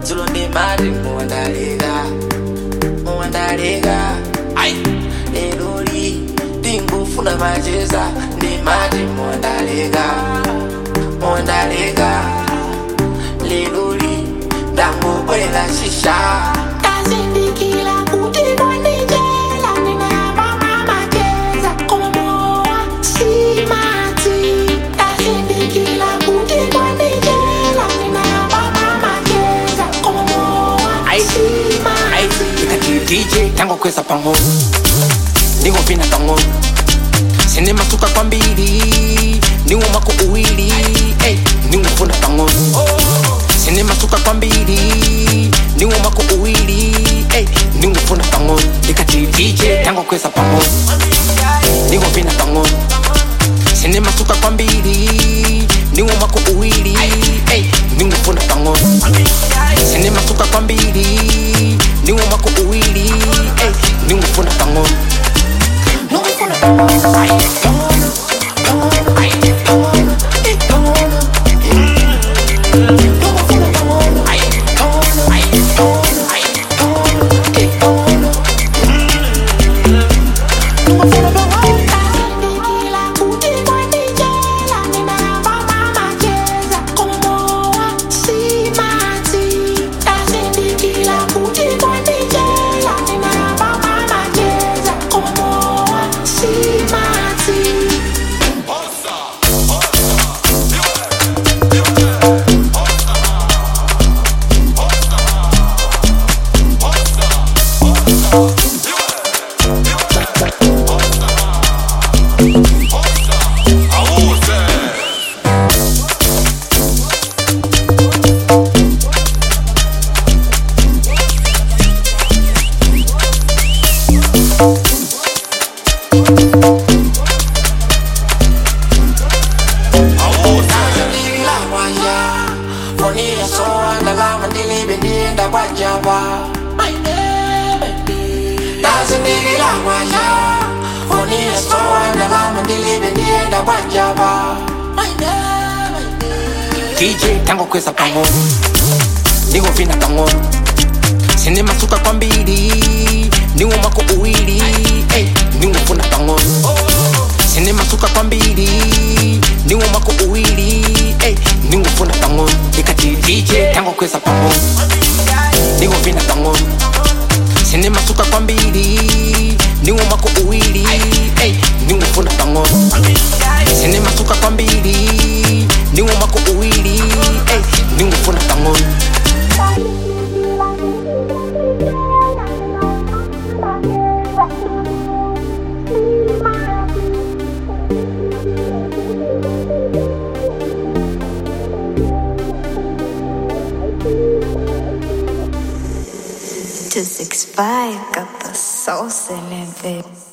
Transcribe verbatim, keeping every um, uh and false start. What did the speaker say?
Zulu ndi mati muwandalega muwandalega ai leloli tingufuna macheza ndi mati muwandalega muwandalega leloli ndangobwela shisha tazindikila kuti kwanijela ninayabama macheza komomoa simati tazindikila kuti kwanijela ninayabama macheza komomoa simati ikati D J tango kweza pang'ono ningo vina pang'ono sine masuka kwa mbili ningo mako uwili hey, ningo funa pang'ono sine masuka kwa mbili ningo mako uwili hey, ningo funa pang'ono ikati D J tango kweza pang'ono ningo vina pang'ono sine masuka kwa mbili ningo mako uwili hey, ningo funa pang'ono sine masuka kwa mbili ningo mako uwili hey, ningo funa pang'ono ningo funa pang'ono ai pang'ono pang'ono ai pang'ono ai pang'ono ningo funa pang'ono ai pang'ono ai pang'ono ai pang'ono ai pang'ono ningo funa pang'ono tazindikila kuti kwanijela ninayabama macheza komomoa simati tazindikila kuti kwanijela ninayabama macheza komomoa simati D J tango kweza pang'ono ningo vina pang'ono sine masuka kwa mbili ningo mako uwili hey, ningo funa pang'ono sine masuka kwa mbili ningo mako uwili hey, ningo funa pang'ono ikati D J tango kweza pang'ono ningo vina pang'ono sine masuka kwa mbili ningo mako uwili hey, ningo funa pang'ono sine masuka kwa mbili ningo mako uwili hey, ningo funa pang'ono two six five got the sauce in it, baby.